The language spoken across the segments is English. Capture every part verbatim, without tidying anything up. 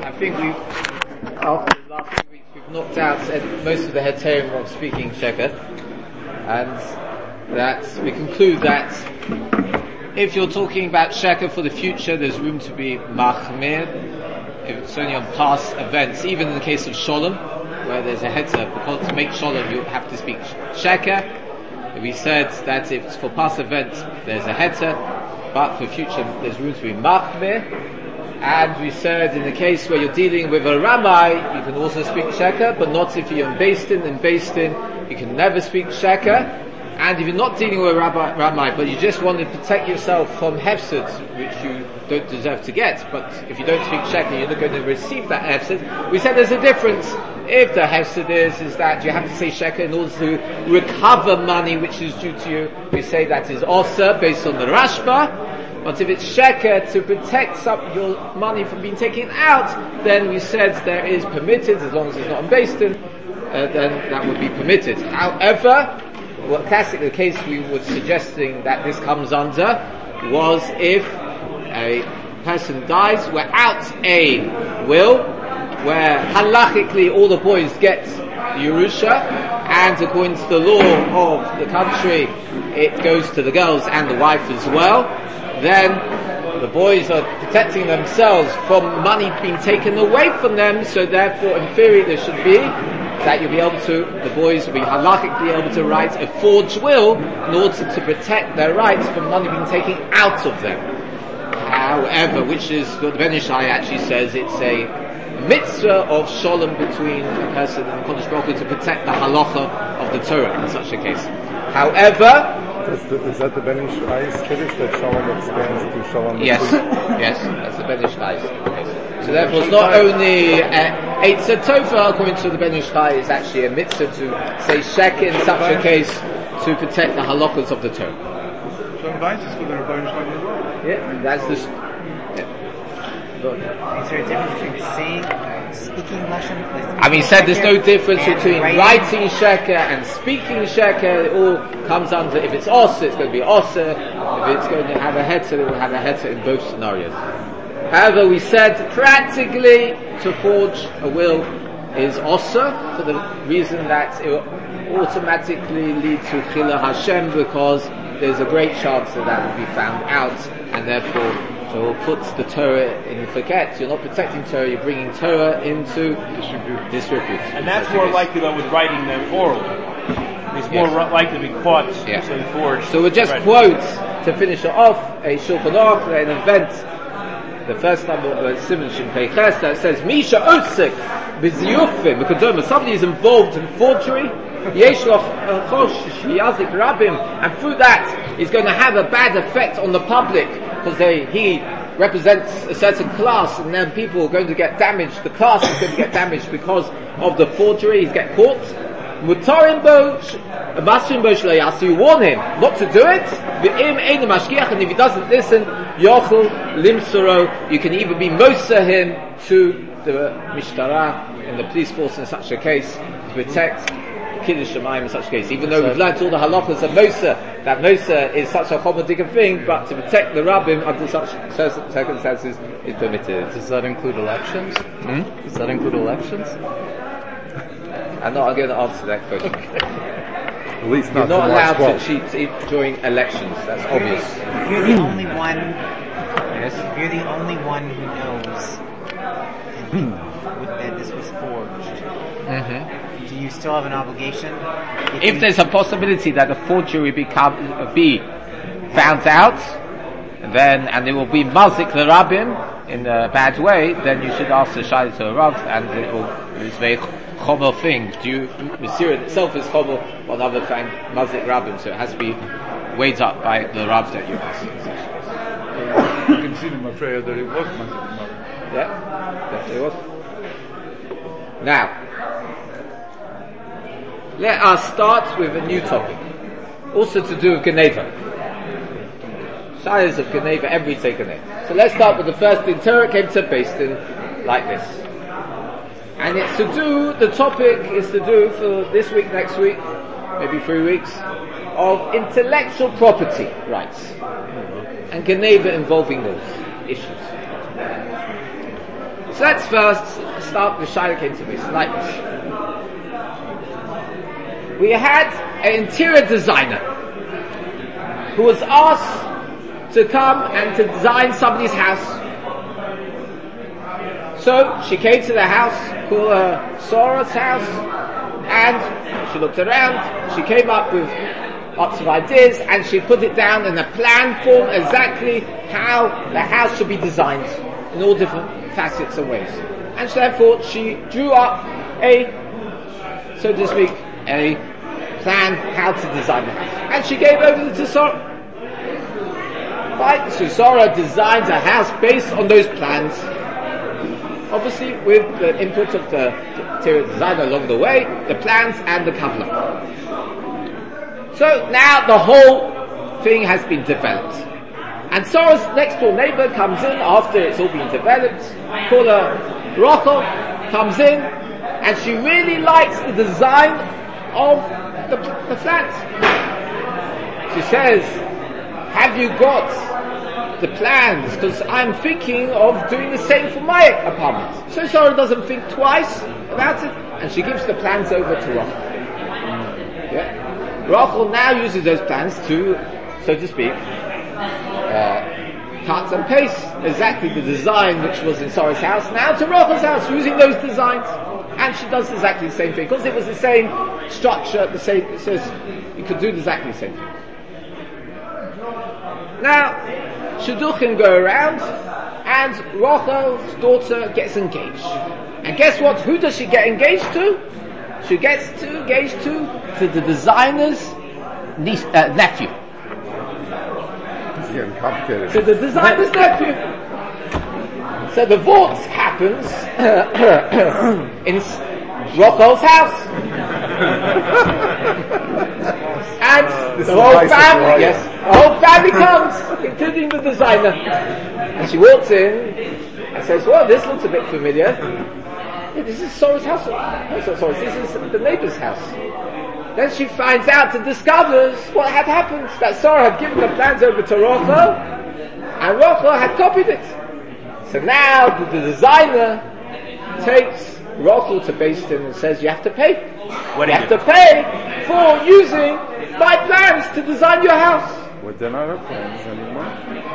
I think we've, after the last few weeks, we've knocked out most of the heterim of speaking sheker, and that we conclude that if you're talking about sheker for the future, there's room to be machmir. If it's only on past events, even in the case of sholem, where there's a heter, because to make sholem you have to speak sheker. We said that if it's for past events, there's a heter, but for future, there's room to be machmir. And we said in the case where you're dealing with a Ramai, you can also speak sheker, but not if you're in Beistin. In Beistin, you can never speak sheker. And if you're not dealing with a rabbi, Ramai, but you just want to protect yourself from hefsed, which you don't deserve to get, but if you don't speak sheker, you're not going to receive that hefsed. We said there's a difference. If the hefsed is, is that you have to say sheker in order to recover money which is due to you, we say that is also based on the Rashba. But if it's sheker to protect some, your money from being taken out, then we said there is permitted, as long as it's not on Beistin, uh, then that would be permitted. However, well, classically the case we were suggesting that this comes under was if a person dies without a will, where halachically all the boys get Yerusha, and according to the law of the country, it goes to the girls and the wife as well. Then the boys are protecting themselves from money being taken away from them, so therefore in theory there should be that you'll be able to, the boys will be halachically able to write a forged will in order to protect their rights from money being taken out of them. However, which is what the Ben Ishai actually says, it's a mitzvah of shalom between a person and the Kodesh Baruch Hu to protect the halacha of the Torah in such a case. However, Is, the, is that the Ben Ishai's Kiddush that Shalom extends to Shalom? Yes, yes, that's the Ben Ishai's case. So therefore it's not only uh, Eitzah Tova, according to the Ben Ishai, is actually a mitzvah to say shek in such a case to protect the halachas of the Torah. Yeah, that's the... Yeah. Is there a difference between saying, speaking Lashon? I mean, he said there's no difference between writing sheker and speaking sheker. It all comes under, if it's osir, it's going to be osir. If it's going to have a heter, it will have a heter in both scenarios. However, we said practically to forge a will is osir for the reason that it will automatically lead to chila Hashem, because there's a great chance that that will be found out, and therefore so it puts the Torah in forget. You're not protecting Torah, you're bringing Torah into disrepute. disrepute. And that's more likely though with writing than orally. It's more yes. likely to be caught, yeah. say, forged. So we'll just quote, to finish it off, a Shulchan Aruch, an event, the first number of Siman Shin Pei Ches, that says, Misha Osik, B'ziyufim, because somebody is involved in forgery, Yesh loch chosh shiyazik rabim, and through that is going to have a bad effect on the public, because they, he represents a certain class, and then people are going to get damaged. The class is going to get damaged because of the forgery. He's get caught. Mutarim bo, masrim bo shlo, you warn him not to do it. V'im ein mashgiach, and if he doesn't listen, yochel limsoro, you can even be moser him to the mishtara and the police force in such a case to protect Kiddush Shemayim in such a case, even though we've learnt all the halachas of Moser, that Moser is such a chomodic thing, but to protect the Rabbim under such circumstances is permitted. Does that include elections? Hmm? Does that include elections? I'm not going to answer that question. Okay. At least You're not, not allowed twelve. to cheat during elections, that's obvious. If you're the only one, Yes? if you're the only one who knows that this was forged, Mm-hmm. do you still have an obligation? If, If you, there's a possibility that a forgery become, uh, be found out, then, and it will be mazik the rabbim in a bad way, then you should ask the shayla to a rav, and it will, it's very chomer thing. Do you, Mesirat itself is chomer, on other thing, mazik rabbim, so it has to be weighed up by the rav that you ask. You can see in my prayer that it was Mazik. Yeah, definitely was. Now, let us start with a new topic, also to do with Geneva. Shayas of Geneva, every day Geneva. So let's start with the first thing. Torah came to Beistin like this. And it's to do, the topic is to do for this week, next week, maybe three weeks, of intellectual property rights. And Geneva involving those issues. So let's first start with Shaila came to this, like this. We had an interior designer who was asked to come and to design somebody's house. So she came to the house, called her Sora's house, and she looked around, she came up with lots of ideas, and she put it down in a plan form exactly how the house should be designed in all different facets and ways. And so therefore she drew up a, so to speak, a plan how to design the house. And she gave over to Sora. Right, so Sora designed a house based on those plans, obviously with the input of the interior designer along the way, the plans and the Kabbalah. So now the whole thing has been developed. And Sora's next door neighbor comes in after it's all been developed, called her Rachel, comes in, and she really likes the design of the, the flat. She says, have you got the plans? Because I'm thinking of doing the same for my apartment. So Sora doesn't think twice about it, and she gives the plans over to Rachel. Yeah? Rachel now uses those plans to, so to speak, uh, cut and paste exactly the design which was in Sora's house now to Rachel's house, using those designs. And she does exactly the same thing, because it was the same structure, the same, it says you could do exactly the same thing. Now, Shidduchim go around, and Rachel's daughter gets engaged. And guess what? Who does she get engaged to? She gets to engaged to, to the designer's niece, uh, nephew. It's getting complicated. To the designer's nephew. So the divorce happens in Rachel's house. And This the is whole nice family, of yes, the whole family comes, including the designer. And she walks in and says, well, this looks a bit familiar. Yeah, this is Sora's house. No, so, sorry, this is the neighbor's house. Then she finds out and discovers what had happened, that Sora had given the plans over to Rachel, and Rachel had copied it. So now the, the designer takes Rachel to Beis Din and says, you have to pay. What do you you have do? to pay for using my plans to design your house. Well, they're not our plans anymore.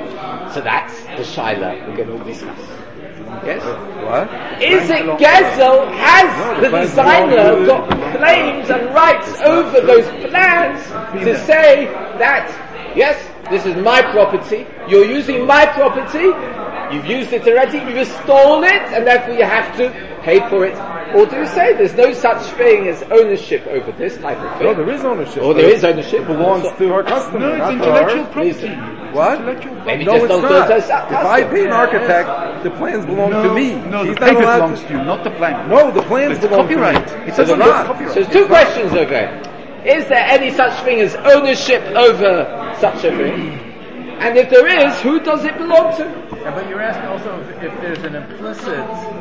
So that's the Shaila we're going to discuss. Yes? What? Is it Gezel? Has No, the the plans designer belong to got claims and rights over those plans to say that, yes, this is my property, you're using my property, you've used it already, you've stole it, and therefore you have to pay for it? Or do you say there's no such thing as ownership over this type of thing? No, there is ownership. Or there is ownership. It belongs to our customer, No, it's not to intellectual ours. property. What? Maybe No, just it's don't not. go to a If I pay an architect, the plans belong no, to me. No, He's the not paper allowed belongs to. to you, not the plan. No, the plans It's the belong to copyright. me. It So says on there's the no- copyright. so there's two questions over there. Is there any such thing as ownership over such a thing? And if there is, who does it belong to? Yeah, but you're asking also if, if there's an implicit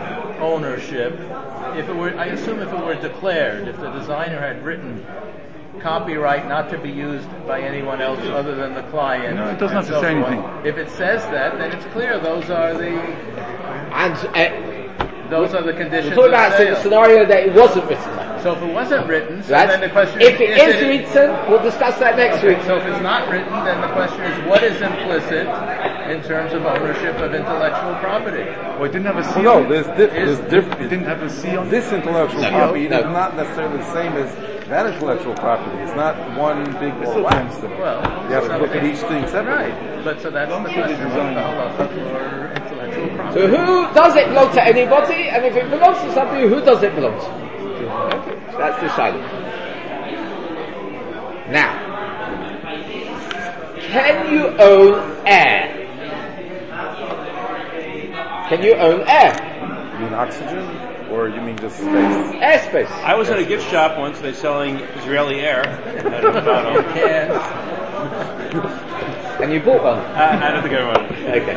ownership. If it were, I assume if it were declared, if the designer had written copyright not to be used by anyone else other than the client. No, it doesn't and have to so say forth. anything. If it says that, then it's clear those are the And uh, those are the we're conditions talking of about sale. the scenario that it wasn't written like. So if it wasn't written, so That's, then the question if is, it is is it, written, we'll discuss that next Okay, week. so if it's not written, then the question is, what is implicit in terms of ownership of intellectual property? Well, it didn't have a C Well, on no, it. there's, diff- Is- there's different. It didn't have a C on it. This intellectual No, property no. is not necessarily the same as that intellectual property. It's not one big ball of wax. Well, You have to look at something- each thing separately. Right, but so that's the question of the halacha for intellectual property. So who does it belong to anybody? And if it belongs to somebody, who does it belong to? Okay, so that's the Shaila. Now, can you own air? Can you own air? You mean oxygen, or you mean just space? Airspace. I was at a gift shop once. They're selling Israeli air. At a Bottom. And And you bought one? I, I don't think I want it. Okay.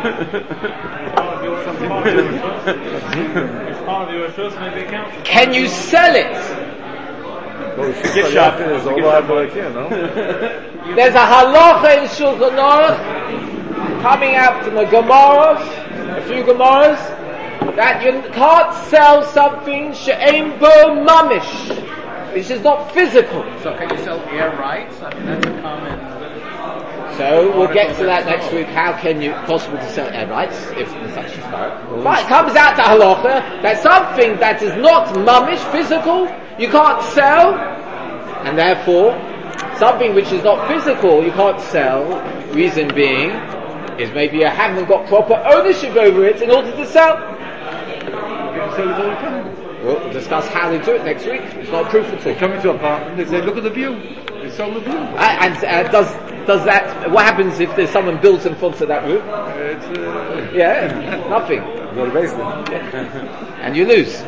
Can you sell it? Gift shop. Is all Gift I shop. like, you know. There's a halacha in Shulchan Aruch coming out from the Gemaras, a few Gemaras, that you can't sell something she'ein bo mamish, which is not physical. So can you sell air rights? I mean, that's a common... So we'll get to that next week. How can you possible to sell air rights if in such a start? But it comes out to halacha that something that is not mamish, physical, you can't sell, and therefore something which is not physical you can't sell. Reason being is maybe you haven't got proper ownership over it in order to sell. We'll discuss how they do it next week. It's not proof at all. Come into an apartment, they say, look at the view. They sell the view. Uh, and uh, does does that? What happens if there's someone built in front of that roof? It's, uh, Yeah, nothing, Go to the basement. and you lose.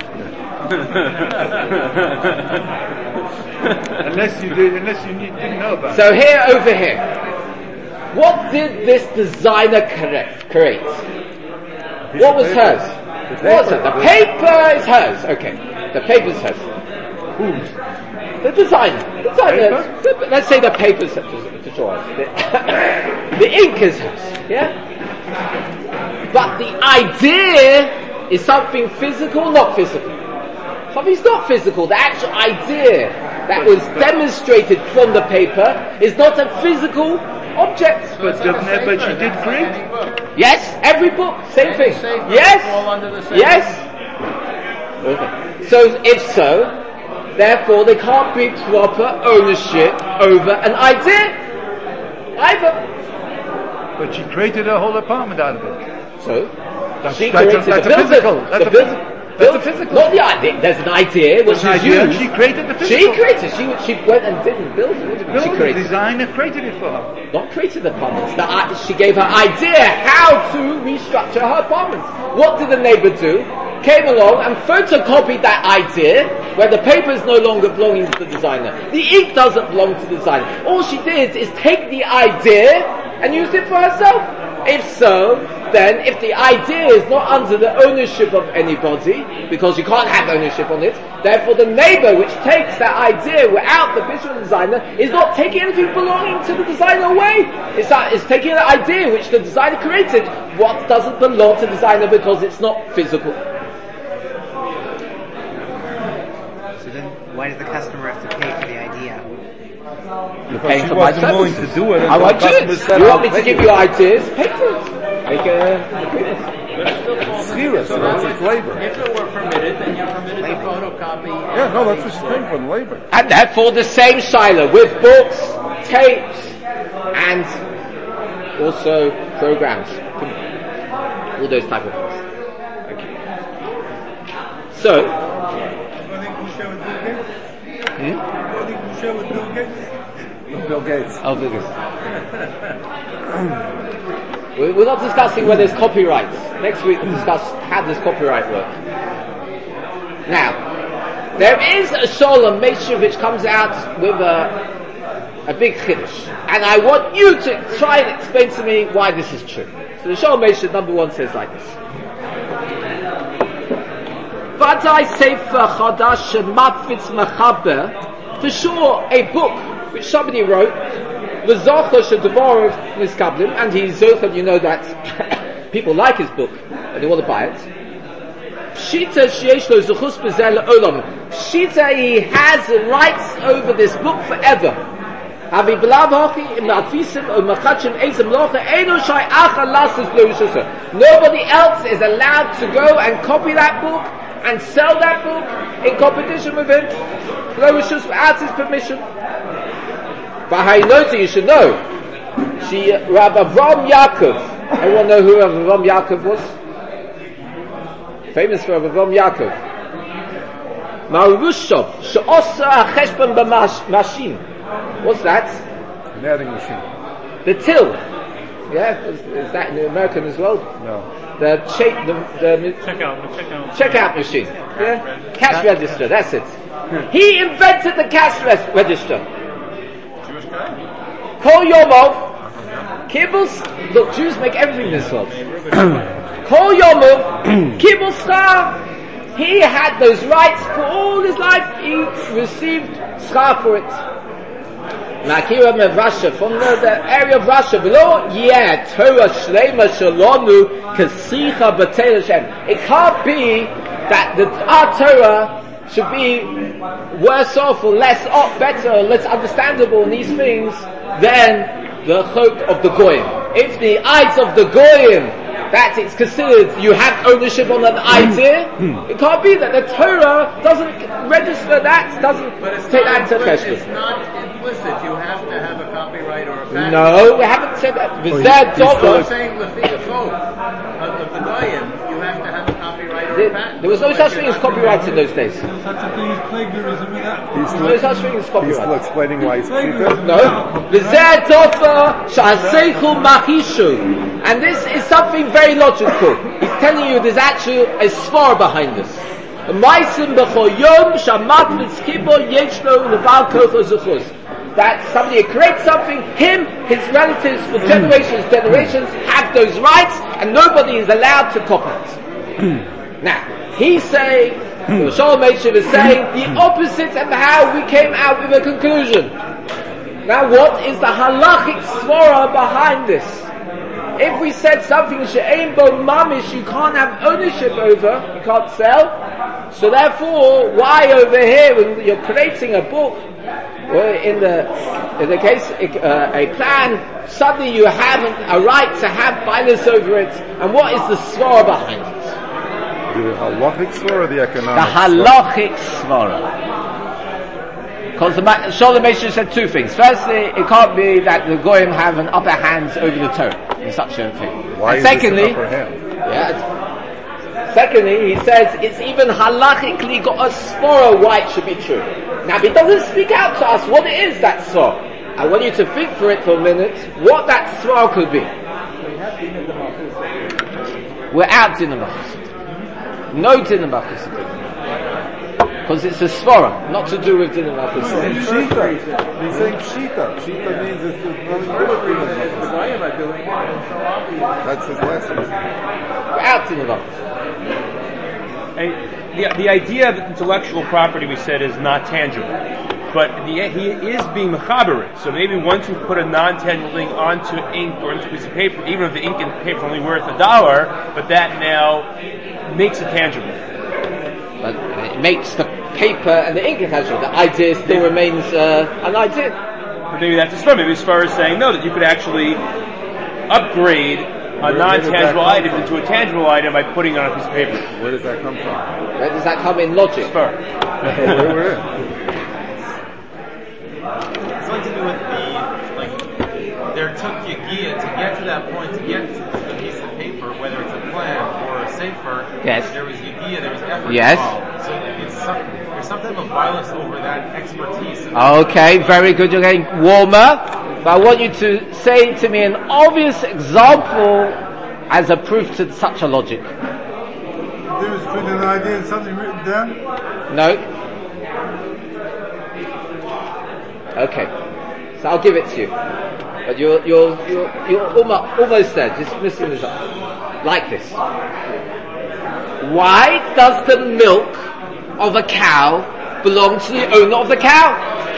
unless you did, unless you need, didn't know about it. So here, over here, what did this designer correct, create? What was hers? What was it? The paper is hers. Okay, the paper is hers. Whose? The designer. The designer. The, let's say the paper is hers. The, the ink is hers. Yeah. But the idea is something physical, not physical. Something's not physical. The actual idea that was demonstrated from the paper is not a physical object. But, doesn't it, but she did create. Yes, every book, same thing. Yes, All under the same yes. Okay. So if so, therefore there can't be proper ownership over an idea either. But she created a whole apartment out of it. So That's, she that's, created a, that's the a building. physical. That's the a building. physical. That's a physical. Not the idea. There's an idea which An is idea, used. she created the She physical. created. She she went and didn't build it. What did No, she the create? designer created it for her. Not created the apartments. The, uh, she gave her idea how to restructure her apartments. What did the neighbor do? Came along and photocopied that idea where the paper is no longer belonging to the designer. The ink doesn't belong to the designer. All she did is take the idea and use it for herself. If so, then if the idea is not under the ownership of anybody, because you can't have ownership on it, therefore the neighbor which takes that idea without the visual designer is not taking anything belonging to the designer away. It's, uh, it's taking the idea which the designer created, what doesn't belong to the designer because it's not physical. So then, why does the customer have to pay for the idea? You're paying she for my wasn't willing services. to do it I until want customers it. said, You "I'll want me to pay give you." you ideas? Pay for it. Make a agreement. Schira, so that's its labor. If it were permitted, then you're permitted to photocopy. Yeah, no, that's what she's paying for, the labor. And therefore the same Shiloh with books, tapes, and also programs. All those type of things. Okay. So, hmm? Bill Gates. I'll do this. We- We're not discussing whether there's copyrights. Next week we'll discuss how does copyright work. Now, there is a Sholem Mesha which comes out with a, a big chiddush. And I want you to try and explain to me why this is true. So the Sholem Mesha number one says like this. Vadai Sefer Chadash Shematfitz Mechaber. For sure, a book which somebody wrote, and he's Zochar, you know that people like his book and they want to buy it. Pshita sheyesh lo zuchus b'zeh le'olam. Pshita, he has rights over this book forever. Havi b'lav hochi im na'atfisim o machachim eizem locha eino shai acha lasses lo. Nobody else is allowed to go and copy that book and sell that book in competition with him. Lo rishus without his permission. But how you know it, you should know. She, Rabbi Avram Yaakov. Everyone know who Rabbi Avram Yaakov was? Famous for Rabbi Avram Yaakov. Marushov, she'osa ha'cheshbon b'mashim. What's that? An adding machine. The till. Yeah, is, is that in American as well? No. The check, the, the Checkout, checkout. checkout machine. Yeah? Cash register, that's it. He invented the cash res- register. Kol Yomov, Kibbutz, look, Jews make everything this way. Kol Yomov, Kibbutz Schar, he had those rights for all his life, he received Schar for it. Makira me Russia, from the, the area of Russia, below, yeah, Torah Shlema Shalonu, Kasicha B'Tei Hashem. It can't be that the, our Torah should be worse off or less off, better or less understandable in these things than the chok of the Goyim. If the eyes of the Goyim, that it's considered you have ownership on an idea, it can't be that the Torah doesn't register that, doesn't take that into question. It's not implicit, you have to have a copyright or a patent. No, we haven't said that. Well, I'm saying the thing of of the Goyim, you have to have a copyright or a patent. There was no such thing as copyright in those days. No such thing as plagiarism in that. He's still, no such thing as copyright. He's still explaining why he's cheaper. No. And this is something very logical. He's telling you there's actually a svara behind this. That somebody creates something, him, his relatives for generations, generations have those rights, and nobody is allowed to copy it. Now, he's saying, the Shalom Meishiv is saying the opposite of how we came out with a conclusion. Now, what is the halachic svara behind this? If we said something she'ein bo mamish, you can't have ownership over, you can't sell. So therefore, why over here when you're creating a book, or in the in the case uh, a plan, suddenly you have a right to have bias over it, and what is the svara behind it? The halachic svara or the economic? The halachic svara. Because the Shalom Meishiv said two things. Firstly, it can't be that the Goyim have an upper hand over the Torah in such a thing. Why and is secondly, this an upper hand? Yeah. Secondly, he says it's even halachically got a svara why it should be true. Now, if he doesn't speak out to us what it is that svara, I want you to think for it for a minute what that svara could be. We're out in the Machus. No din of because it's a svara, not to do with din of He's saying pshita. He's saying pshita. Pshita means it's nothing to do with That's his lesson. We're out in the The, the idea of intellectual property, we said, is not tangible. But the, he is being mechaber. So maybe once you put a non-tangible thing onto ink or into a piece of paper, even if the ink and paper are only worth a dollar, but that now makes it tangible. But it makes the paper and the ink tangible. The idea still remains uh, an idea. But maybe that's a story. Maybe as far as saying, no, that you could actually upgrade a non-tangible item into a tangible item by putting it on a piece of paper. Where does that come from? Where does that come in logic? Spur. Where we're in. Something to do with the, like, there took Yagia to get to that point, to get to the piece of paper, whether it's a plan or a sefer. Yes. There was Yagia, there was effort yes. involved. So it's some, there's some type of violence over that expertise. Okay, very good. You're getting warmer. But I want you to say to me an obvious example as a proof to such a logic. The difference between an idea and something written down? No. Okay. So I'll give it to you. But you're, you're, you're, you're almost, almost there. Just missing this up. Like this. Why does the milk of a cow belong to the owner of the cow?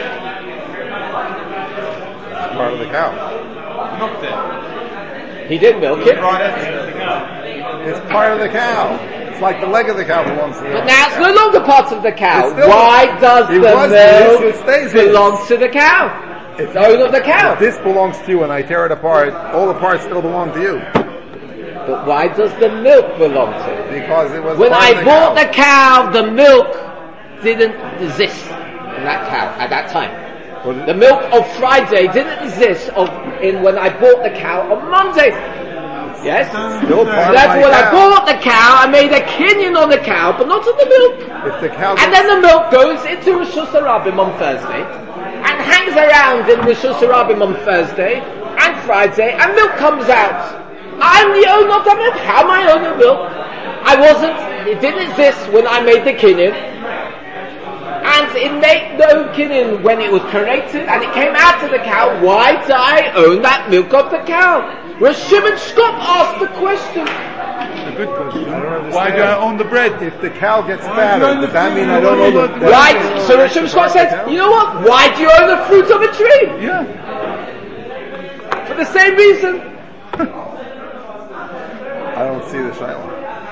Part of the cow. Milked it. He did milk it. Brought it. It's part of the cow. It's like the leg of the cow belongs to the But now it's no longer part of the cow. Still, Why does the was milk this, it stays belong to the cow? It's the owner of the cow. If this belongs to you and I tear it apart, all the parts still belong to you. But why does the milk belong to you? Because it was When part I of the bought cow. the cow, the milk didn't exist in that cow at that time. The milk of Friday didn't exist of, in when I bought the cow on Monday. Yes? Still part So of therefore my when I cow. bought the cow, I made a kinyan on the cow, but not on the milk. If the cow And then the milk goes into Rosh Hashanah on Thursday, and hangs around in Rosh Hashanah on Thursday, and Friday, and milk comes out. I'm the owner of the milk. How am I owner of milk? I wasn't, it didn't exist when I made the kinyan. And it made no kinyan when it was created and it came out of the cow. Why do I own that milk of the cow? Rosh Shimon Shkop asked the question. good question. I don't understand. Why do I own the bread? If the cow gets fatter, does that mean I don't own the bread? Right, so Rishon Scott says, you know what? Why do you own the fruit of a tree? Yeah. For the same reason. I don't see the shayla.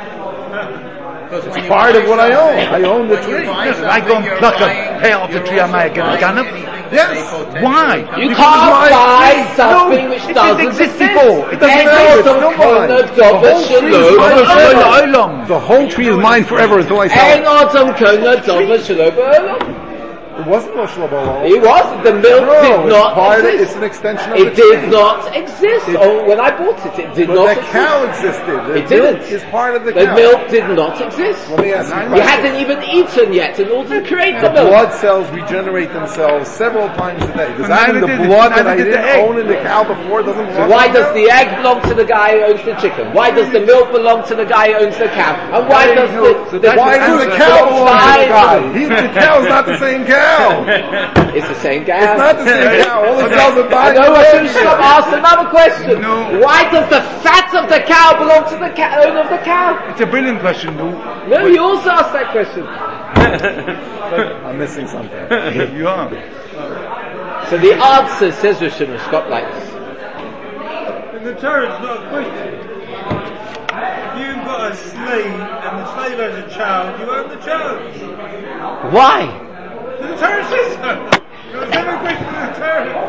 It's Part of what I own. I own the tree. Listen, I go and pluck a pear off the tree, I might get a gun. Yes. Why? You Because can't why- buy no, something which it doesn't didn't exist exist. before. It doesn't Ego exist. some No kona mine. dova The whole tree is shalom mine. ba'olam. How long? The whole tree is mine forever until I sell Ein it. adam kona dova shalom ba'olam. It wasn't no shalom. It was. The milk No, did it's not part of, it's exist. an extension of It the tree. did not exist. It- oh, when I bought it, it did But not the exist. cow existed. The It didn't. milk is part of the, The cow. milk did not exist. Let me ask you a You question. hadn't even eaten yet in order to create the The milk. blood cells regenerate themselves several times a day. Does But that mean neither the did- blood that neither I did the didn't egg. own in the cow before doesn't belong Why to does me? the egg belong to the guy who owns the chicken? Why does the milk belong to the guy who owns the cow? And why does the, So the Why does the fruit cow belong belong to the to guy? He, the cow is not the same cow. It's the same guy. It's not the same cow. All the cows are I dying. know I should have asked another question. No. Why does the fat of the cow belong to the ca- owner of the cow? It's a brilliant question, though. No, you also asked that question. I'm missing something. You are. So the answer, says Rishon Scott, like this. And the Torah is not a question. If you've got a slave and the slave has a child, you own the child. Why? The Torah says so. There's never a question in the Torah.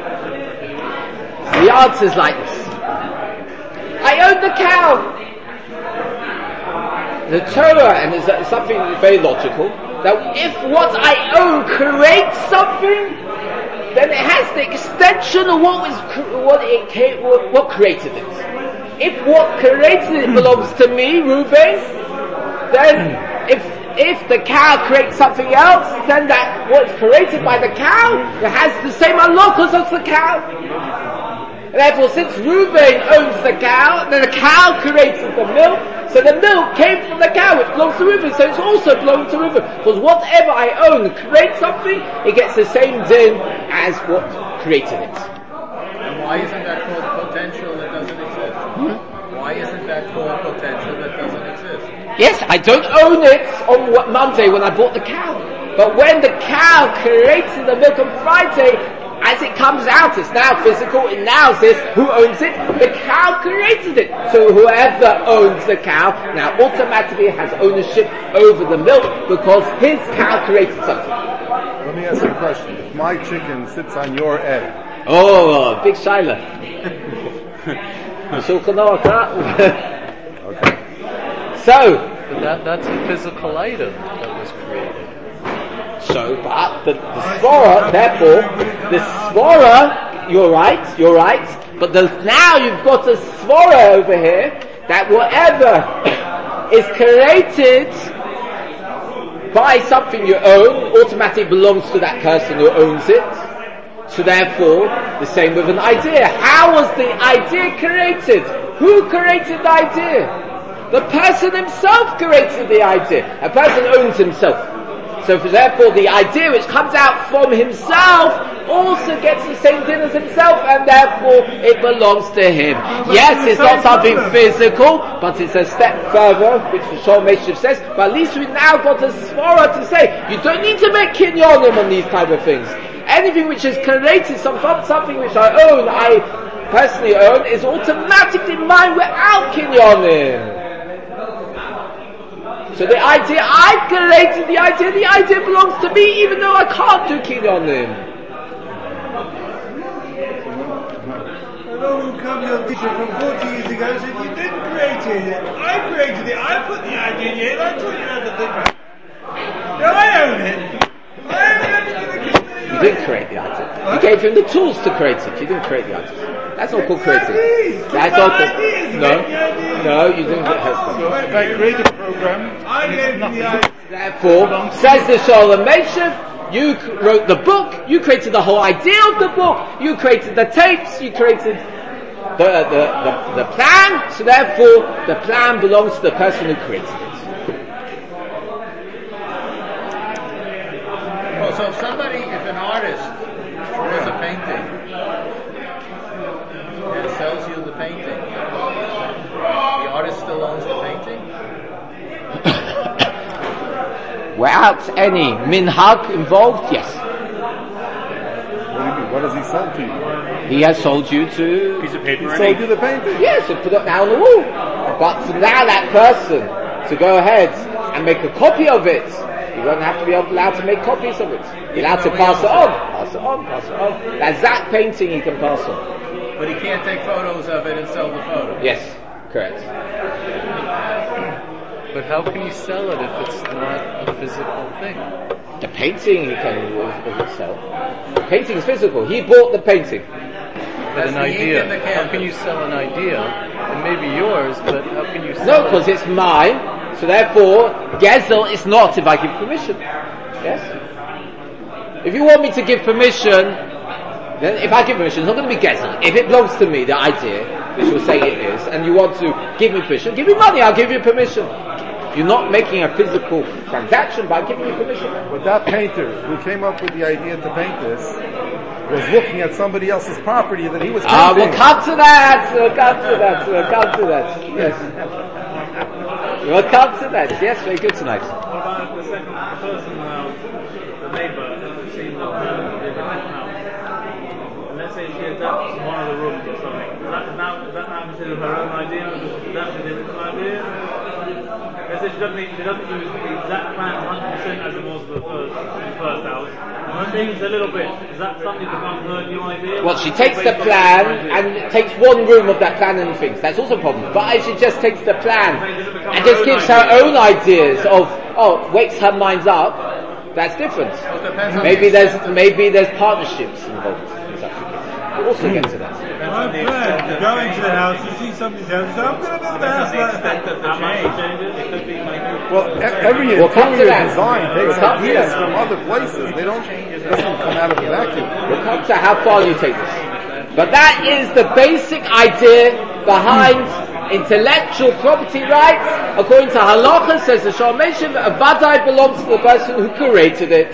The answer is like this. I own the cow. The Torah, and there's something very logical, that if what I own creates something, then it has the extension of what was what it came, what, what created it. If what created it belongs to me, Reuben, then if if the cow creates something else, then that what's created by the cow it has the same halachos as the cow. And therefore, since Reuben owns the cow, then the cow created the milk, so the milk came from the cow, which belongs to Reuben, so it's also belonging to Reuben. Because whatever I own creates something, it gets the same din as what created it. And why isn't that called potential that doesn't exist? Hmm? Why isn't that called potential that doesn't exist? Yes, I don't own it on what Monday when I bought the cow. But when the cow created the milk on Friday, as it comes out, it's now physical, it now says who owns it? The cow created it. So whoever owns the cow now automatically has ownership over the milk because his cow created something. Let me ask you a question. If my chicken sits on your egg, Oh, big shiloh. Shulchan Aruch, huh? okay, So, But that, that's a physical item that was created. So, but the, the svara, therefore, the svara, you're right, you're right, but the, now you've got a svara over here, that whatever is created by something you own, automatically belongs to that person who owns it. So therefore, the same with an idea. How was the idea created? Who created the idea? The person himself created the idea. A person owns himself. So for therefore the idea which comes out from himself also gets the same din as himself and therefore it belongs to him. Yes, it's not something physical, but it's a step further, which the Shalom Meshiv says, but at least we've now got a svara to say, you don't need to make kinyonim on these type of things. Anything which is created, some, something which I own, I personally own, is automatically mine without kinyonim. So the idea, I created the idea, the idea belongs to me even though I can't do kinyonim. Along will come your teacher from forty years ago and said, you didn't create it, I created it, I put the idea in here, and I taught you how to think about it. Now I own it. I own everything. You didn't create the idea. You gave him the tools to create it. You didn't create the idea. That's not called creating. That's not called... No. No, you didn't get help. If I create a program, I gave you the idea. Therefore, says the Shalom Meshiv, you wrote the book, you created the whole idea of the book, you created the tapes, you created the, the, the, the plan, so therefore the plan belongs to the person who created it. Oh, so if somebody, if an artist draws a painting and sells you the painting, the artist still owns the painting. Without any minhag involved, yes. What do you mean? What does he sell to you? He has sold you to... Piece of paper. He and sold ink. you the painting. Yes, and put it now on the wall. But for now that person to go ahead and make a copy of it, you don't have to be allowed to make copies of it. You're allowed to pass it on. Pass it on, pass it on. That's that painting he can pass on. But he can't take photos of it and sell the photo. Yes, correct. But how can you sell it if it's not a physical thing? The painting he can uh, sell. The painting is physical. He bought the painting. But an the ink idea. in the How can you sell an idea? It may be yours, but how can you sell No, it? because it's mine. So therefore, Gezel is not if I give permission. Yes? If you want me to give permission, then if I give permission, it's not going to be Gezel. If it belongs to me, the idea, which you're saying it is, and you want to give me permission, give me money, I'll give you permission. You're not making a physical transaction by giving you permission. But that painter who came up with the idea to paint this was looking at somebody else's property that he was painting. Ah, we'll come to that, we'll come to that, we'll come to that. Yes. We'll come to that. Yes, very good tonight. What about the second person, uh, the neighbor, that seen the house? And let's say she adapts one of the rooms or something. Is that now, is that now considered her own idea, or is it adapted the original idea? Let's say she doesn't, she doesn't use the exact plan one hundred percent as it was for the first, the first house. She changes a little bit. Is that something becomes her new idea? Well, she takes the plan and takes one room of that plan and things. That's also a problem. But if she just takes the plan and just gives her own ideas of, oh, wakes her mind up, that's different. Maybe there's maybe there's partnerships involved in such a case. We'll also get to that. My plan to go into the house to see something else. So I'm going to build a house like that. Well, e- every We'll come to interior that. design takes We'll come to ideas that. from other places. They don't, it doesn't come out of a vacuum. We'll come to how far you take this. But that is the basic idea behind intellectual property rights. According to Halacha, says the Shalom Meshiv, a vadai belongs to the person who created it.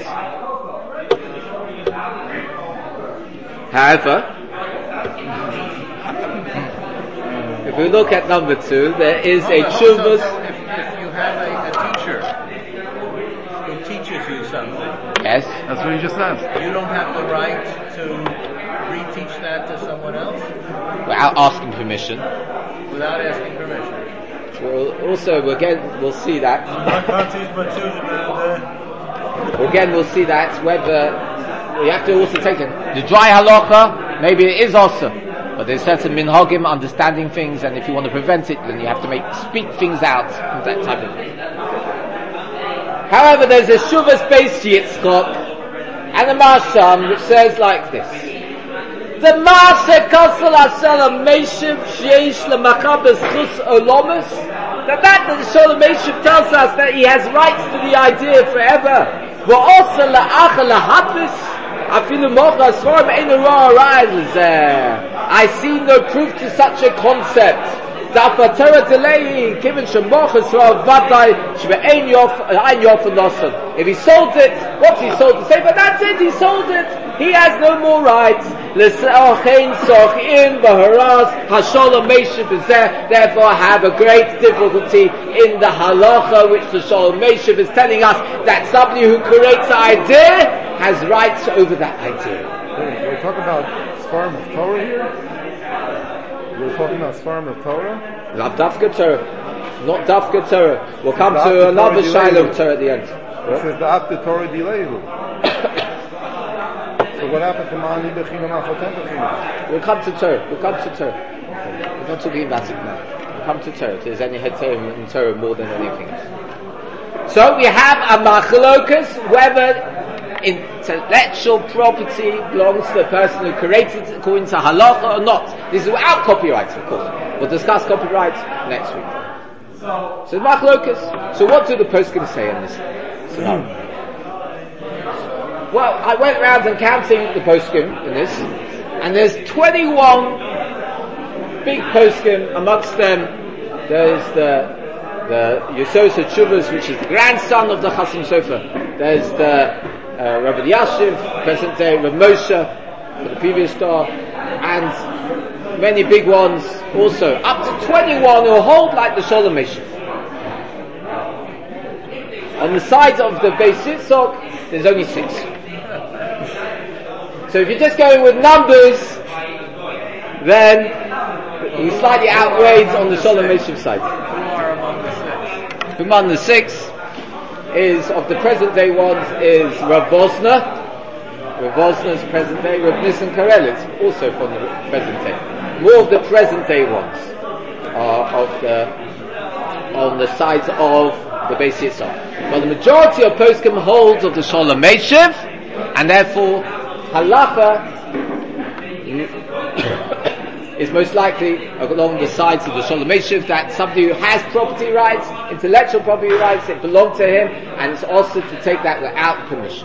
However, if we look at number two, there is a Also, chuvas. so if, if you have a, a teacher who teaches you something, Yes. That's what you just asked. you don't have the right to reteach that to someone else Without asking permission. without asking permission. We'll also, again, we'll see that. I can't teach my children around there. Again, we'll see that whether you have to also take it. The dry halacha, maybe it is also, but there's certain minhagim, understanding things, and if you want to prevent it, then you have to make speak things out, that type of thing. However, there's a shuvas based Yitzchok and a Marsham which says like this: the Maaseh Kasel Asel Meshiv Sheish LeMachabes Chus Olomus. That that that the Shalom Meshiv tells us that he has rights to the idea forever. V'osa la'achal lahatvis. Afilu mocha svarim ein roa arises. I see no proof to such a concept. Dafa Torah delay given shemocha svarim vadai shbe ein yof ein yof noson. If he sold it, what's he sold to say? But that's it. He sold it. He has no more rights. L'se'ochein soch'in b'haras hasholom meishiv b'zeh. Therefore, I have a great difficulty in the halacha, which the Shalom Meshiv is telling us that somebody who creates an idea has rights over that idea. Wait, we're talking about Sfarim of Torah here? We're talking about Sfarim of Torah? Not Dafka Torah. Not Dafka Torah. We'll come It's to the another Torah Shiloh Dilehu. Torah at the end. It says the Abda Torah Dilehu. So what happened to Ma'ani Bechina Machotem Bechina? We'll come to Torah. We'll come to Torah. We're not talking about it now. We'll come to Torah. If there's any heterim in Torah more than anything else. So we have a machlokas whether intellectual property belongs to the person who created it according to halacha or not. This is without copyright, of course. We'll discuss copyright next week. So machlokas. So what do the poskim say in this scenario? Well, I went around and counting the poskim in this, and there's twenty-one big poskim. Amongst them, there's the the Yosef Chuvas, which is the grandson of the Chasam Sofer. There's the uh, Rabbi Yashiv, present day Rav Moshe for the previous star, and many big ones also. Up to twenty-one who hold like the Shalom Meshiv. On the sides of the Beis Yitzchok, there's only six. So if you're just going with numbers, then he slightly outweighs on the Sholem Meshiv side. Among the six is, of the present day ones, is Rav Vosner. Rav Vosner is present day. Rav Nissen Karelitz, also from the present day. More of the present day ones are of the, on the sides of the Beis Yitzchak. But the majority of poskim holds of the Sholem Meshiv, and therefore halacha is most likely along the sides of the Sholem Meshiv that somebody who has property rights, intellectual property rights, it belongs to him, and it's also to take that without permission.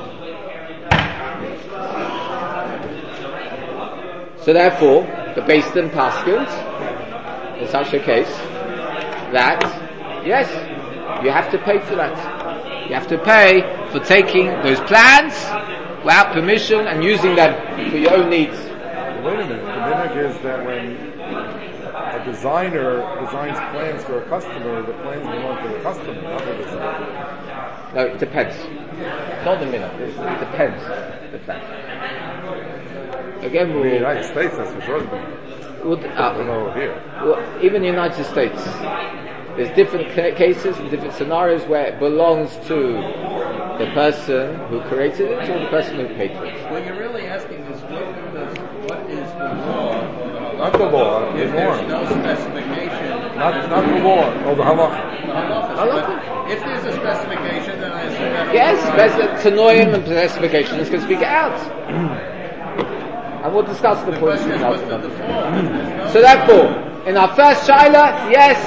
So therefore, the Beis Din paskins in such a case that yes, you have to pay for that. You have to pay for taking those plans without permission and using them for your own needs. Wait a minute. The minhag is that when a designer designs plans for a customer, the plans belong to the customer, not the designer. No, it depends. It's not the minhag. It depends. The plan. Again, we'll, in the United States, that's for sure. We'll, uh, I don't know here. Well, even in the United States, there's different ca- cases and different scenarios where it belongs to the person who created it or the person who paid for it. What you're really asking is what, does, what is the law? Not the law, the if norm. there's no specification. Not, not the law, oh, the halacha. The halacha. But if there's a specification, then I assume that... Yes, Tanoim and specification is going to speak out. And we'll discuss the, the points in our So therefore, in our first shaila, yes,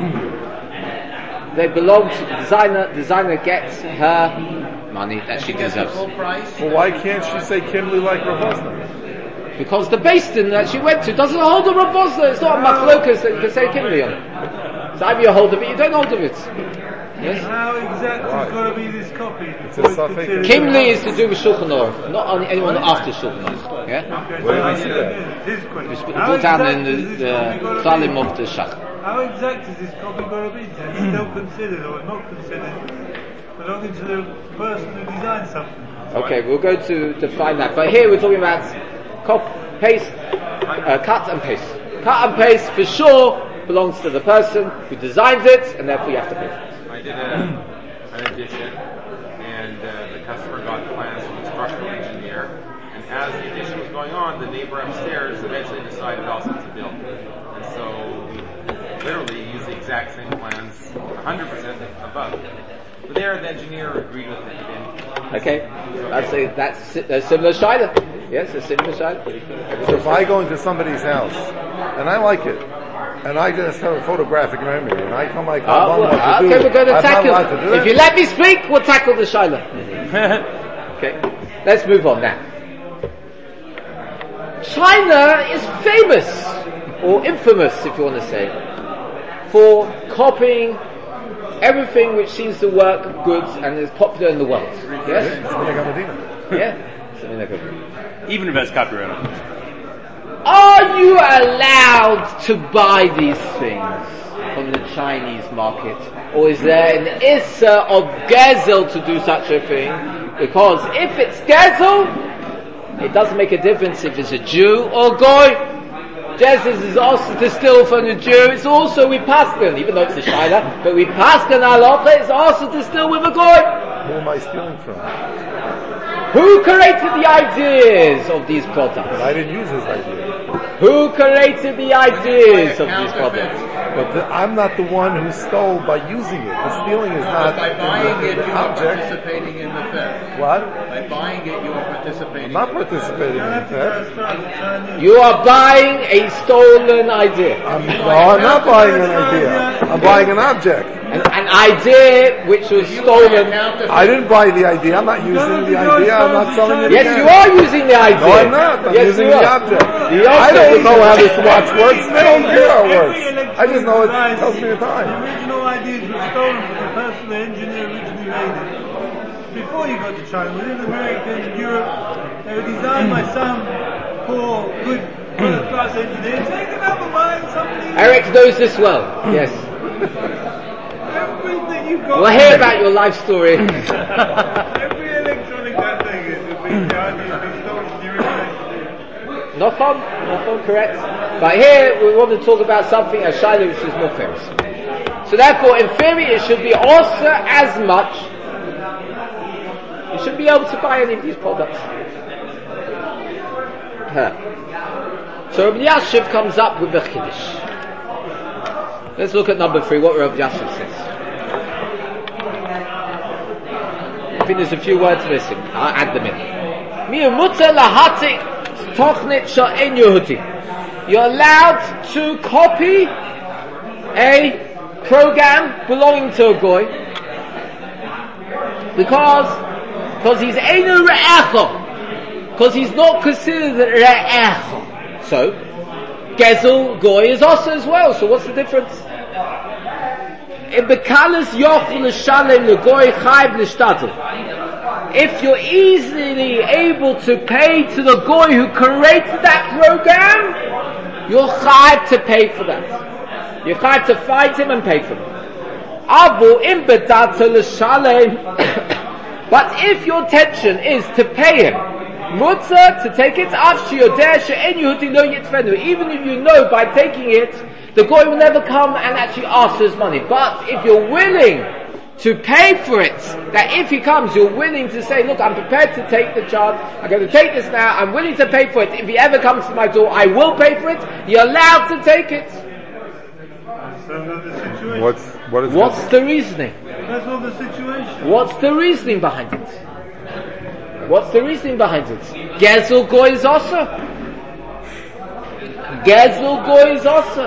they belong to the designer. Designer gets her money that she deserves. Well, why can't she say Kimli like Rav Vosner? Because the Beis Din that she went to doesn't hold a Rav Vosner. It's not a machlokas that you can say Kimli on. So either you hold of it, you don't hold of it. Yes? How exact has got to be this copy? Kimli is to do with Shulchan Aruch, not only anyone after Shulchan Aruch. Yeah? Okay, Where do you see that? It's put down in the Klalim of the Shach. How exact is this copy got to be? Is it still considered or not considered belonging to the person who designed something? Okay, we'll go to define that. But here we're talking about cop, paste, uh, cut and paste. Cut and paste for sure belongs to the person who designs it, and therefore you have to pay for it. I did a, an addition, and uh, the customer got plans from the structural engineer, and as the addition was going on, the neighbor upstairs eventually decided also to build. And so we literally used the exact same plans, one hundred percent above. But there, the engineer agreed with it. And okay, that's a, that's a similar shaila. Yes, a similar shaila. So if I go into somebody's house, and I like it, and I just have a photographic memory, and I tell my Oh, God, well, what to okay, do, we're going to I'm tackle. not allowed to do If it. you let me speak, we'll tackle the shaila. Okay, let's move on now. China is famous, or infamous, if you want to say, for copying everything which seems to work good and is popular in the world. Yes? Yeah. Even if it has copyright on it. Are you allowed to buy these things from the Chinese market? Or is there an issa of gezel to do such a thing? Because if it's gezel, it doesn't make a difference if it's a Jew or Goy. Gezel is also distilled from a Jew. It's also with paskin, even though it's a shaila, but with paskin halacha, it's also distilled with a Goy. Who am I stealing from? Who created the ideas of these products? But I didn't use his idea. Who created the ideas of these products? But the, I'm not the one who stole by using it. The stealing is not By buying the, it, the you are object. participating in the theft. What? By buying it, you are participating. I'm not participating in the theft. You are buying a stolen idea. I'm, no, I'm not buying an idea. I'm buying an object. An, an idea which was stolen. I didn't buy the idea. I'm not using the idea. I'm not selling it Yes, again. you are using the idea. No, I'm not. I'm yes, using you the are. object. The I object don't is- know how this watch works. They don't care how it works. I just know it tells me the The time. original ideas were stolen from the person, the engineer originally made it. Before you got to China, within America and Europe, they were designed by some poor, good, first class engineer, taken up by somebody. Eric knows this well. Yes. Every that you've got. We'll hear about your life story. Every electronic that thing is will be charged, will be stolen during the Not on, not on, correct. But here we want to talk about something as Shiloh which is more famous. So therefore, in theory, it should be also as much. You shouldn't be able to buy any of these products. Huh. So Rabbi Yashiv comes up with the Chiddush. Let's look at number three, what Rabbi Yashiv says. I think there's a few words missing. I'll add them in. Mi mutar lahatik tochnit she'ein Yehudi. You're allowed to copy a program belonging to a goy because because he's einu re'echo, because he's not considered re'echo. So Gezel goy is also as well. So what's the difference? In bekalas yochel l'shalem l'goy chayv l'shtadl. If you're easily able to pay to the goy who created that program, you're chayv to pay for that. You're chayv to fight him and pay for him. Abu im bedata l'shalem. But if your intention is to pay him, mutzah, to take it, after your even if you know by taking it, the goy will never come and actually ask for his money. But if you're willing to pay for it, that if he comes, you're willing to say, look, I'm prepared to take the charge, I'm going to take this now, I'm willing to pay for it. If he ever comes to my door, I will pay for it. You're allowed to take it. What's, what is What's this? the reasoning? That's all the situation. What's the reasoning behind it? What's the reasoning behind it? Gezel goy is also. Gezel goy is also.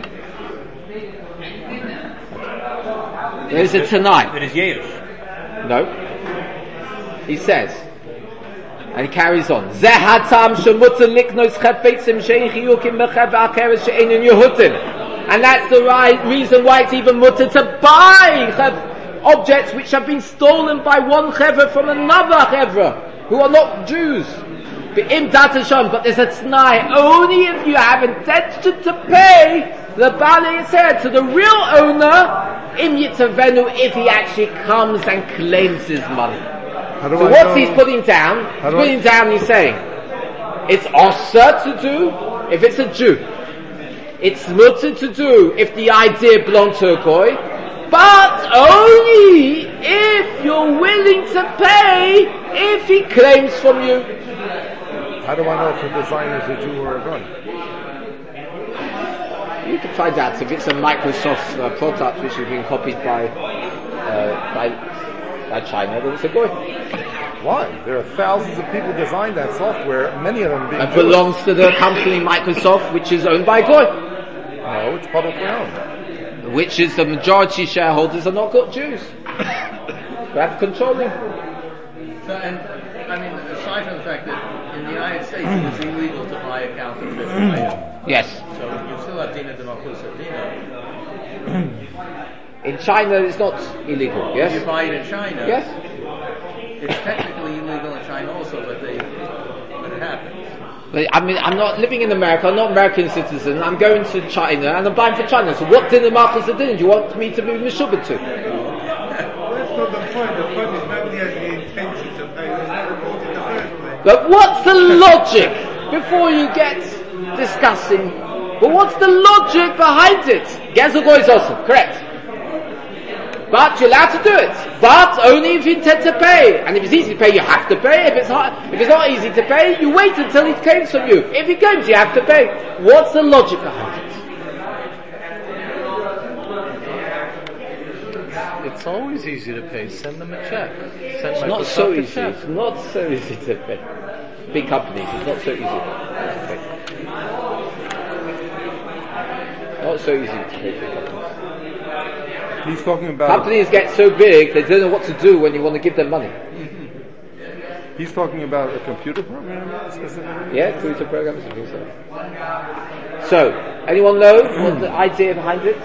There's a tonight. It is Yeish. No. He says, and he carries on. Zehatam shemutzah liknos chafetzim she'ein chiyukim mechav v'akeres she'ein yehutin. And that's the right reason why it's even mutter to buy objects which have been stolen by one chevra from another chevra who are not Jews. But there's a t'nai, only if you have intention to pay the Baalei Yisrael, to the real owner, im yitzavenu, if he actually comes and claims his money. So I what's know? he's putting down? How He's do I- putting down, he's saying, it's osir to do if it's a Jew. It's mutter to do if the idea belongs to a goy, but only if you're willing to pay if he claims from you. How do I know if the designer is a Jew or a gun? You can find out if it's a Microsoft uh, product which has been copied by uh, by by China, then it's a goy. Why? There are thousands of people designed that software, many of them being It Jewish. belongs to the company Microsoft, which is owned by goy. No, it's publicly owned. Which is the majority shareholders are not got Jews. They have controlling. So, and, I mean, aside from the fact that in the United States it is illegal to buy a counterfeit item. Yes. So you still have Dina de Malchus Dina. In China it's not illegal, yes? You buy it in China. Yes. It's technically illegal in China also, but they, but it happens. But I mean, I'm not living in America, I'm not an American citizen, I'm going to China and I'm buying for China. So what dinner markers are doing? Do you want me to be mishubed to? That's not the point. The point is nobody has the intention to pay. It was never bought in the first place. But what's the logic before you get discussing? But what's the logic behind it? Gezel goy is awesome, correct. But you're allowed to do it. But only if you intend to pay. And if it's easy to pay, you have to pay. If it's hard, if it's not easy to pay, you wait until he claims from you. If he claims, you have to pay. What's the logic behind it? It's always easy to pay. Send them a check. Send It's not so easy. It's not so easy to pay. Big companies, it's not so easy to pay. Not so easy to pay for companies. He's talking about. Companies get so big, they don't know what to do when you want to give them money. He's talking about a computer program specifically. Yeah, computer programs, I think so. So, anyone know what the idea behind it?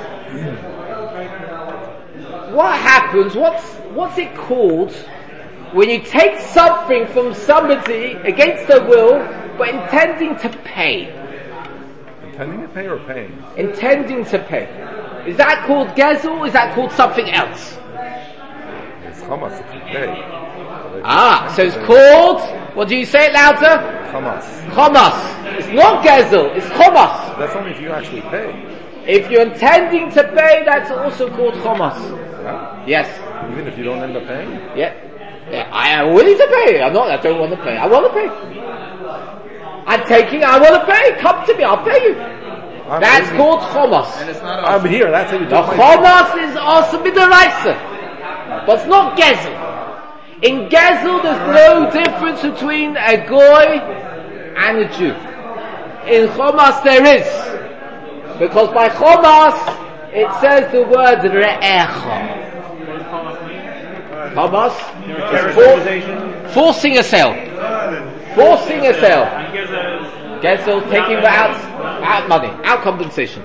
What happens, what's, what's it called when you take something from somebody against their will, but intending to pay? Intending to pay or paying? Intending to pay. Is that called gezel or is that called something else? It's Hamas if you pay. Ah, so it's called, what do you say it louder? Hamas. Chomas. It's not Gezel, it's Chomas. That's only if you actually pay. If you're intending to pay, that's also called Chomas. Yeah? Yes. Even if you don't end up paying? Yeah. Yeah, I am willing to pay. I'm not, I don't want to pay. I want to pay. I'm taking, I want to pay. Come to me, I'll pay you. I'm That's busy. called Chomas. And it's not I'm here, that's how you do The my Chomas is also Midaraisa. But it's not Gezel. In Gezel, there's no difference between a Goy and a Jew. In Chomas there is. Because by Chomas, it says the word Re'echa. Chomas is for, forcing a sale. Forcing a sale. Gezel, taking out, out money, out compensation.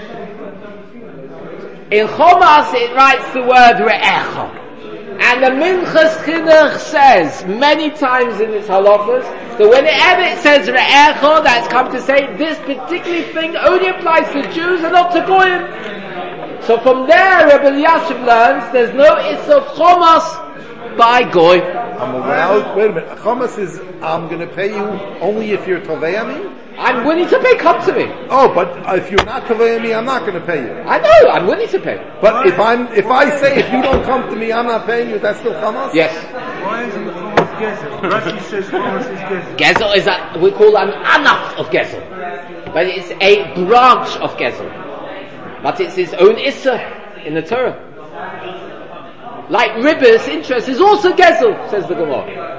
In Chomas, it writes the word Re'echa. And the Minchas Chinuch says many times in its halachas that whenever it says Re'echa, that's come to say this particular thing only applies to Jews and not to Goyim. So from there, Rabbi Elyashiv learns there's no issue of Chomas by Goy. I'm allowed, wait a minute, Chomas is, I'm gonna pay you only if you're Tovei me? I'm willing to pay, come to me. Oh, but if you're not Tovei me, I'm not gonna pay you. I know, I'm willing to pay. But if I'm, if I say if you don't come to me, I'm not paying you, that's still Chomas? Yes. Why isn't the Chomas Gezel? Rashi says Chomas is Gezel. Gezel is a, we call an anaf of Gezel. But it's a branch of Gezel. But it's his own issa in the Torah. Like Ribbis, interest is also Gezel, says the Gemara.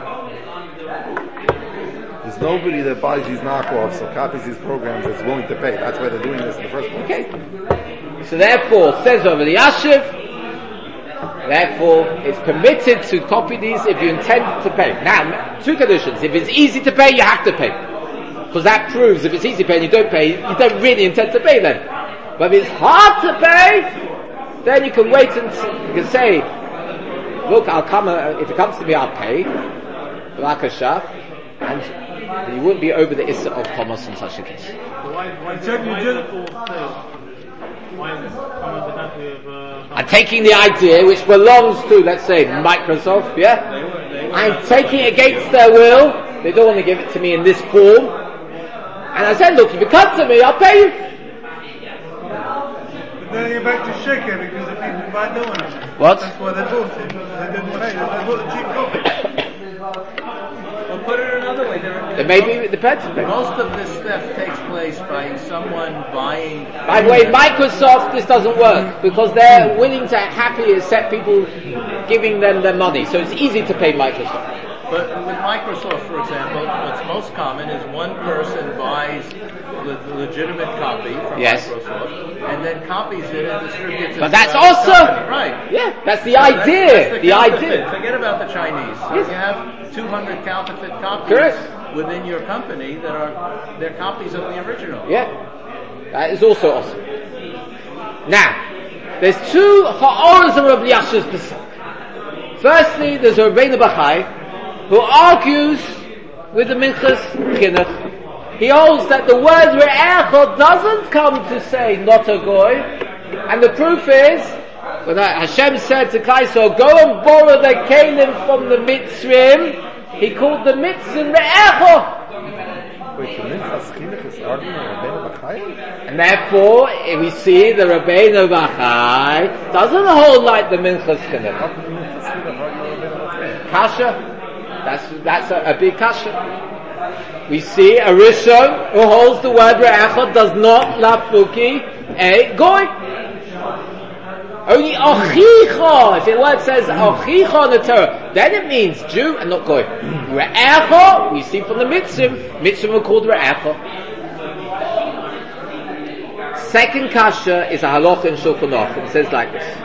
There's nobody that buys these knockoffs or copies these programs that's willing to pay. That's why they're doing this in the first place. Okay. So therefore, says over the Yashiv, therefore, it's permitted to copy these if you intend to pay. Now, two conditions. If it's easy to pay, you have to pay. Because that proves if it's easy to pay and you don't pay, you don't really intend to pay then. But if it's hard to pay, then you can wait and you can say, look, I'll come, uh, if it comes to me, I'll pay. B'rakasha. And you wouldn't be over the issa of Chomas in such a case. Why, why Check your just- Why is this Chomas the country of, uh, I'm taking the idea which belongs to, let's say, Microsoft, yeah? I'm taking it against their will. They don't want to give it to me in this form. And I said, look, if you come to me, I'll pay you. But then you're back to sheker because the people buy no one. What? That's why they bought it. They didn't pay. They bought a cheap copy. Well, put it another way. There, It may be, it depends. most of this theft takes place by someone buying. By the way, Microsoft, this doesn't work because they're willing to happily accept people giving them their money. So it's easy to pay Microsoft. But with Microsoft, for example, what's most common is one person buys the legitimate copy from Yes. Microsoft and then copies it and distributes it. But that's throughout the also- company. Right. Yeah, that's the So that's- idea. that's the the counterfeit. idea. Forget about the Chinese. So Yes. you have two hundred counterfeit copies Correct. within your company that are they're copies of the original. Yeah. That is also awesome. Now, there's two ha'oras of Rabbi Yashiv's Pesach. Firstly, there's Rabbeinu Bachai, who argues with the Minchas Chinuch. He holds that the word Re'echa doesn't come to say not a goy, and the proof is when Hashem said to Kaisel, go and borrow the kalim from the Mitzrim, he called the Mitzrim Re'echa. Wait, the Minchas Chinuch is arguing with Rabbeinu Bachai? And therefore, if we see the Rabbeinu Bachai doesn't hold like the Minchas How Chinuch. can the Minchas Chinuch argue with Rabbeinu Bachai? Kasha. That's, that's a, a big kasha. We see a Rishon who holds the word Re'echa does not lafuki a goy. Only Ochicha, if the word says Ochicha in the Torah, then it means Jew and not goy. Re'echa, we see from the Mitzvim, Mitzvim are called Re'echa. Second kasha is a halacha in Shulchan Aruch. It says like this.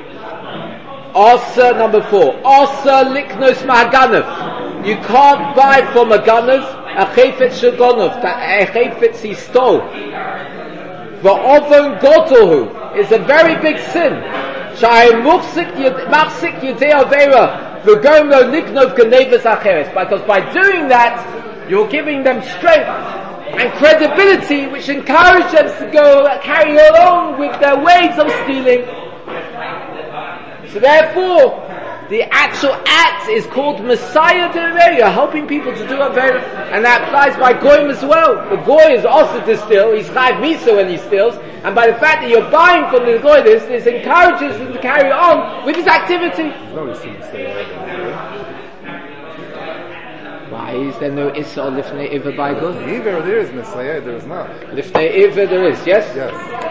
Asa number four. Asa liknos ma'aganav. You can't buy from a ganav a chayfetz shagonov, a chayfetz he stole. V'ovon gotohu is a very big sin. Shai machzik yedei avera v'gom lo liknov genevas acheres. Because by doing that, you're giving them strength and credibility which encourage them to go carry along with their ways of stealing. So therefore, the actual act is called Messiah Dereh. You're helping people to do Avera, and that applies by Goyim as well. The Goy is also to steal, he's Chayv Misa when he steals, and by the fact that you're buying from the Goy this, this encourages him to carry on with his activity. No, he seems to say Why is there no Issa or Lifnei Iver by Goy? either there is Messiah, there is not. Lifnei Iver there is, yes? Yes.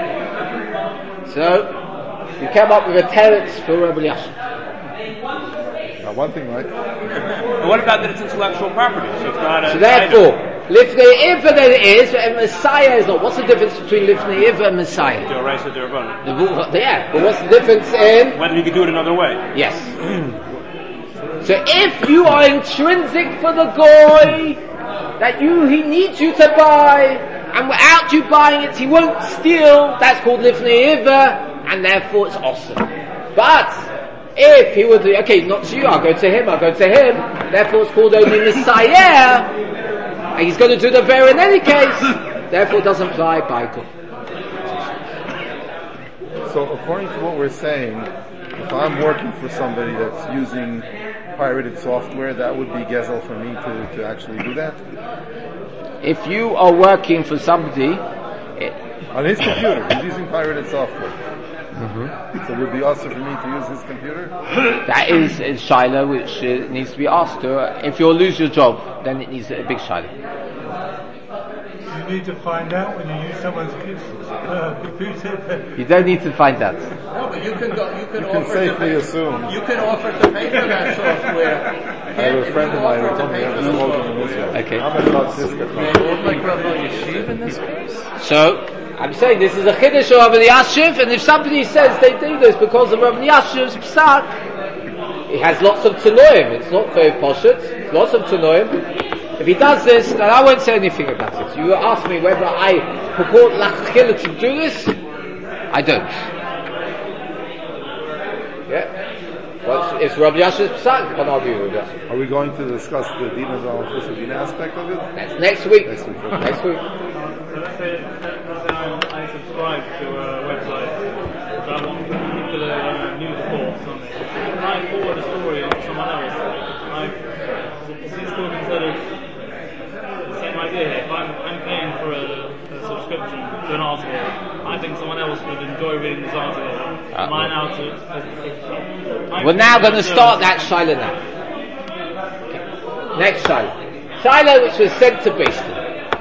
So, you came up with a teretz for Rabbi Yashin. Now, one thing, right? But what about that it's intellectual property? So it's not a So therefore, Lifnei Iver there is, and Messiah is not. What's the difference between Lifnei Iver and Messiah? D'oraisa d'Rabbanan. The, yeah, but what's the difference in? Whether you could do it another way. Yes. So if you are intrinsic for the Goy, that you, he needs you to buy, and without you buying it, he won't steal, that's called Lifnei Iver, and therefore it's awesome. But, if he would do, okay, not to you, I'll go to him, I'll go to him, therefore it's called only Messiah, and he's going to do the Ver in any case, therefore it doesn't apply by God. So according to what we're saying, if I'm working for somebody that's using pirated software, that would be Gezel for me to, to actually do that? If you are working for somebody, it, on his computer, he's using pirated software. Mm-hmm. So it would be awesome for me to use his computer? That is a Shiloh which uh, needs to be asked to. If you'll lose your job, then it needs a big Shiloh. You need to find out when you use someone's uh, computer. You don't need to find that. No, but you can go, you can, You can offer safely to pay, assume. You can offer to pay for that software. I have a friend of mine who told me that was smoking in Israel. Okay. I'm about Siska. Like Rabbi Yeshiv in this case? So, I'm saying this is a Chiddush of Rabbi Yashiv, and if somebody says they do this because of Rabbi Yashiv's Psak, it has lots of Tanoim. It's not very poshut. It's lots of Tanoim. If he does this, then I won't say anything about it. You ask me whether I purport Lachchila to do this. I don't. Yeah. But it's Rabbi Yashiv's Psak. You can't argue with that. Are we going to discuss the Dina Zal Dina aspect of it? That's next week. Next week. Next week. So let's say, let's say I, I subscribe to a website, so I want a particular uh, news report or something. And I forward a story on someone else. I, it's sort of sort of the same idea here. If I'm, I'm paying for a, a subscription to an article, I think someone else would enjoy reading this article. Uh, Mine out to... We're now going to start that Shiloh now. Okay. Next Shiloh. Shiloh which was sent to Beis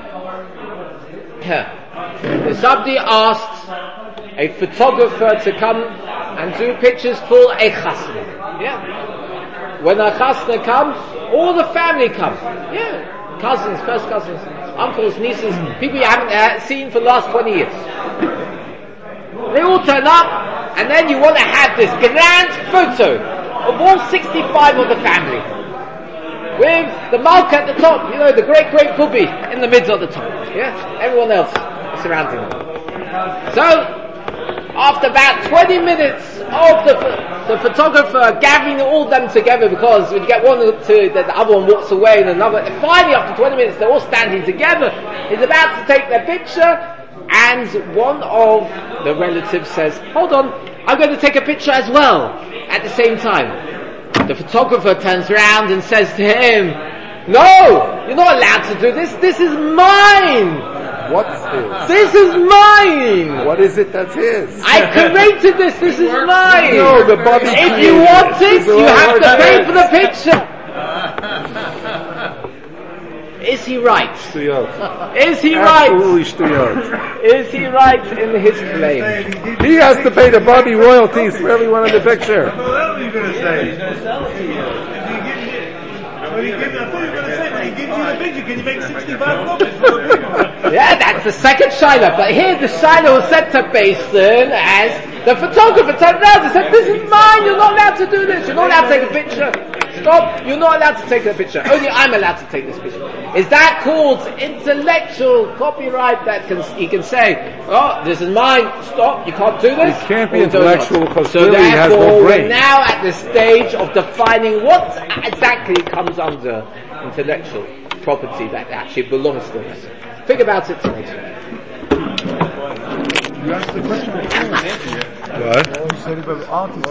The somebody asked a photographer to come and do pictures for a chasna. Yeah. When a chasna comes, all the family come. Yeah. Cousins, first cousins, uncles, nieces, people you haven't uh, seen for the last twenty years. They all turn up, and then you want to have this grand photo of all sixty-five of the family. With the Malka at the top, you know, the great great Kubi in the middle at the top. Yeah? Everyone else surrounding them. So, after about twenty minutes of the, the photographer gathering all them together, because when you get one to, the, the other one walks away and another, and finally after twenty minutes they're all standing together, he's about to take their picture, and one of the relatives says, hold on, I'm going to take a picture as well, at the same time. The photographer turns around and says to him, no, you're not allowed to do this, this is mine! What's his? This is mine! What is it that's his? I created this, this is mine! No, the Bobby If you want it, you have to pay for the picture! Is he right? Shtuyot. Is he right? Absolutely shtuyot. Is he right in his claim? He has to pay the Bobby royalties for everyone in the picture. Well, what are you going to say? He's going to sell it to you. When he gives, I thought you were going to say, when he gives you the picture, can you make sixty-five copies for the picture? Yeah, that's the second Shiloh. But here the Shiloh was sent to Basin as the photographer turned around and said, this is mine, you're not allowed to do this, you're not allowed to take a picture. Stop, you're not allowed to take a picture. Only I'm allowed to take this picture. Is that called intellectual copyright that can, he can say, oh, this is mine, stop, you can't do this? It can't be Or do intellectual not? because So clearly he has therefore, no we're brain. now at the stage of defining what exactly comes under intellectual property that actually belongs to us. Think about it tonight. You asked the question before. What? You said about artists.